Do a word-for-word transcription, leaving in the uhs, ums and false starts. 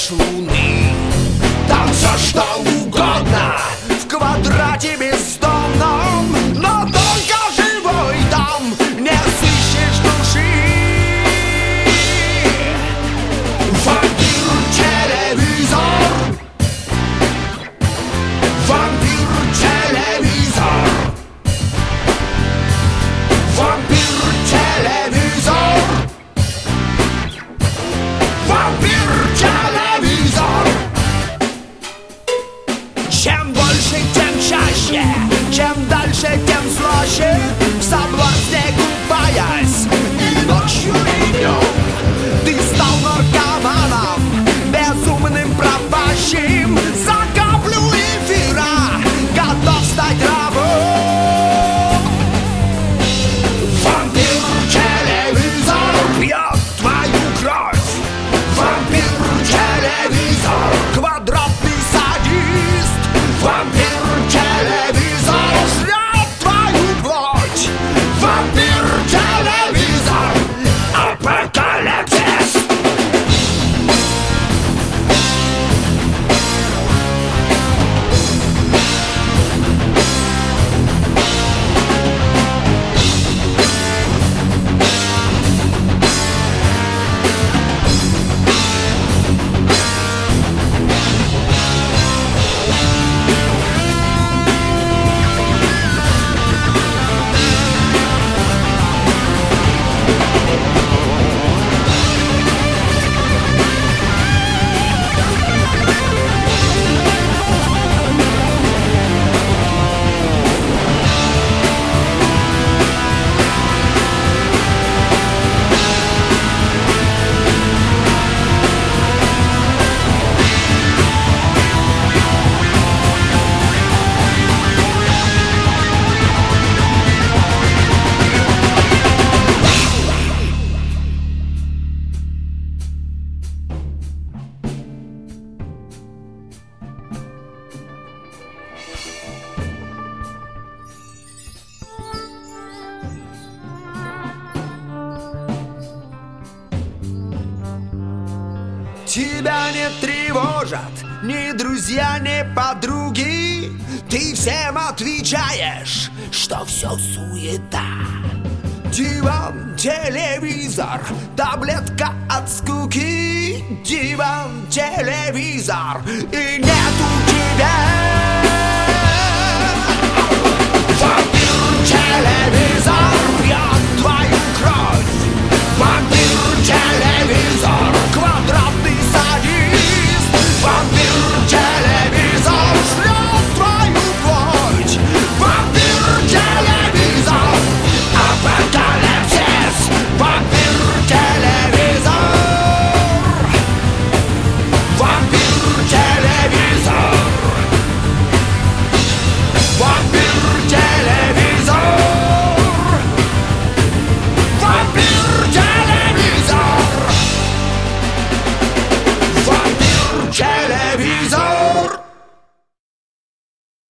ждешь луны. Там все что угодно в квадрате бездомном, но только живой там не сыщешь души. Вампир-телевизор, вампир-телевизор, вампир-телевизор, вампир-телевизор. Чем больше, тем чаще, чем дальше, тем слаще, в соблазне купаясь и ночью, и днем. Ты стал наркоманом, безумным пропащим, за каплю эфира готов стать рабом. Вампир-телевизор пьет твою кровь. Вампир-телевизор, квадратный садист. Вампир-телевизор жрет твою плоть. Вампир-телевизор, апокалипсис. Тебя не тревожат ни друзья, ни подруги. Ты всем отвечаешь, что все суета. Диван, телевизор, таблетка от скуки. Диван, телевизор, и нет у тебя